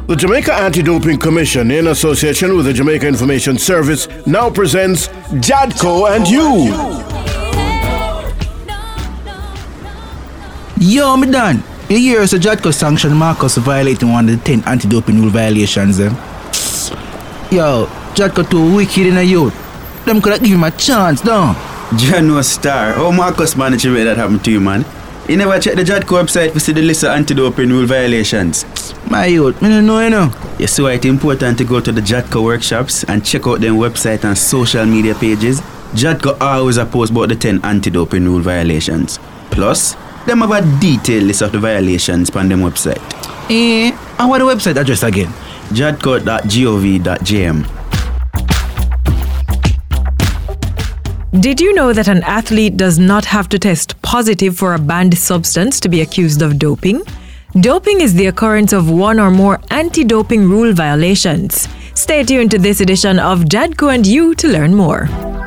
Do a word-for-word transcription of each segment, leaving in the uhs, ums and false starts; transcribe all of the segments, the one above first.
The Jamaica Anti-Doping Commission, in association with the Jamaica Information Service, now presents Jadco and You. Yo, me done. You hear so Jadco sanctioned Marcus for violating one of the ten anti-doping rule violations, eh? Yo, Jadco too wicked in a youth. Them could have given him a chance, don't? John was star. How Marcus managed to make that happen to you, man? You never check the Jadco website to see the list of anti-doping rule violations. My youth, me don't know, you know. You see why it's important to go to the Jadco workshops and check out their website and social media pages. Jadco always post about the ten anti-doping rule violations. Plus, them have a detailed list of the violations on them website. Eh, and what the website address again? jadco dot gov dot j m. Did you know that an athlete does not have to test positive for a banned substance to be accused of doping? Doping is the occurrence of one or more anti-doping rule violations. Stay tuned to this edition of Jadco and You to learn more.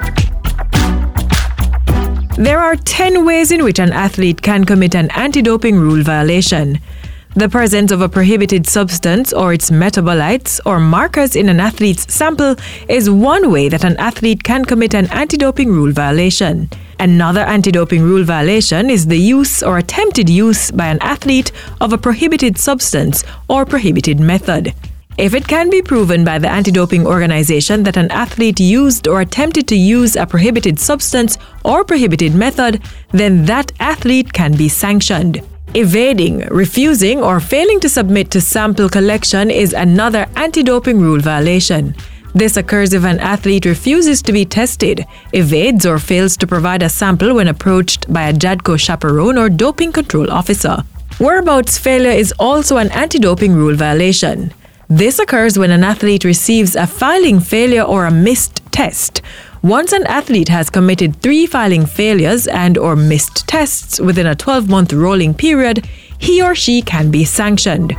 There are ten ways in which an athlete can commit an anti-doping rule violation. The presence of a prohibited substance or its metabolites or markers in an athlete's sample is one way that an athlete can commit an anti-doping rule violation. Another anti-doping rule violation is the use or attempted use by an athlete of a prohibited substance or prohibited method. If it can be proven by the anti-doping organization that an athlete used or attempted to use a prohibited substance or prohibited method, then that athlete can be sanctioned. Evading, refusing, or failing to submit to sample collection is another anti-doping rule violation. This occurs if an athlete refuses to be tested, evades or fails to provide a sample when approached by a Jadco chaperone or doping control officer. Whereabouts failure is also an anti-doping rule violation. This occurs when an athlete receives a filing failure or a missed test. Once an athlete has committed three filing failures and or missed tests within a twelve-month rolling period, he or she can be sanctioned.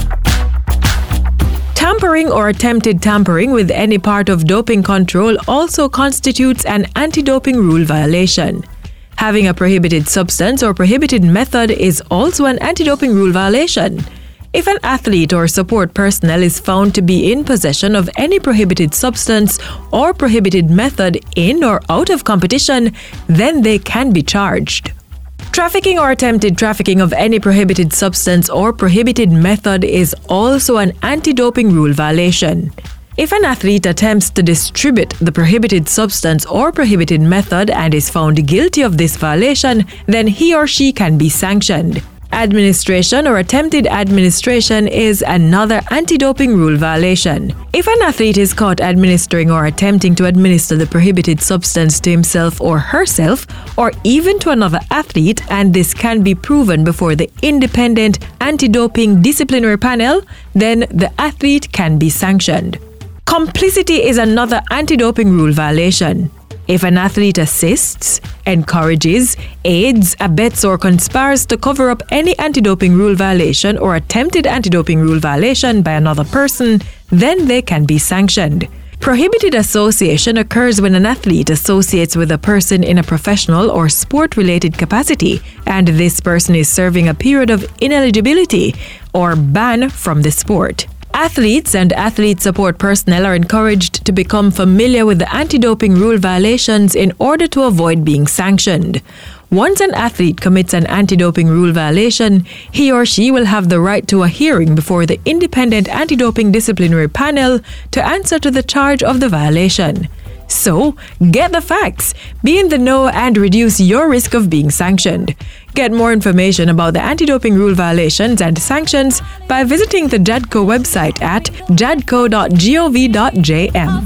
Tampering or attempted tampering with any part of doping control also constitutes an anti-doping rule violation. Having a prohibited substance or prohibited method is also an anti-doping rule violation. If an athlete or support personnel is found to be in possession of any prohibited substance or prohibited method in or out of competition, then they can be charged. Trafficking or attempted trafficking of any prohibited substance or prohibited method is also an anti-doping rule violation. If an athlete attempts to distribute the prohibited substance or prohibited method and is found guilty of this violation, then he or she can be sanctioned. Administration or attempted administration is another anti-doping rule violation. If an athlete is caught administering or attempting to administer the prohibited substance to himself or herself, or even to another athlete, and this can be proven before the independent anti-doping disciplinary panel, then the athlete can be sanctioned. Complicity is another anti-doping rule violation. If an athlete assists, encourages, aids, abets, or conspires to cover up any anti-doping rule violation or attempted anti-doping rule violation by another person, then they can be sanctioned. Prohibited association occurs when an athlete associates with a person in a professional or sport-related capacity, and this person is serving a period of ineligibility or ban from the sport. Athletes and athlete support personnel are encouraged to become familiar with the anti-doping rule violations in order to avoid being sanctioned. Once an athlete commits an anti-doping rule violation, he or she will have the right to a hearing before the independent anti-doping disciplinary panel to answer to the charge of the violation. So, get the facts, be in the know, and reduce your risk of being sanctioned. Get more information about the anti-doping rule violations and sanctions by visiting the Jadco website at jadco dot gov dot j m.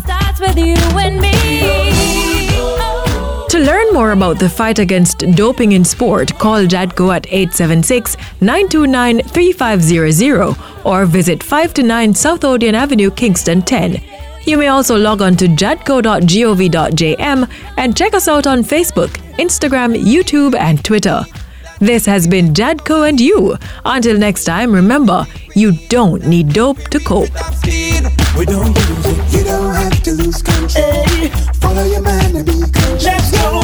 To learn more about the fight against doping in sport, call Jadco at eight seven six, nine two nine, three five zero zero or visit five to nine South Odeon Avenue, Kingston ten. You may also log on to jadco dot gov dot j m and check us out on Facebook, Instagram, YouTube, and Twitter. This has been Jadco and You. Until next time, remember, you don't need dope to cope. We don't use it, you don't have to lose control. Hey. Follow your man and be conscious. Let's go.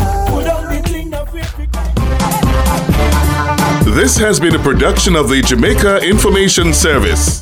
This has been a production of the Jamaica Information Service.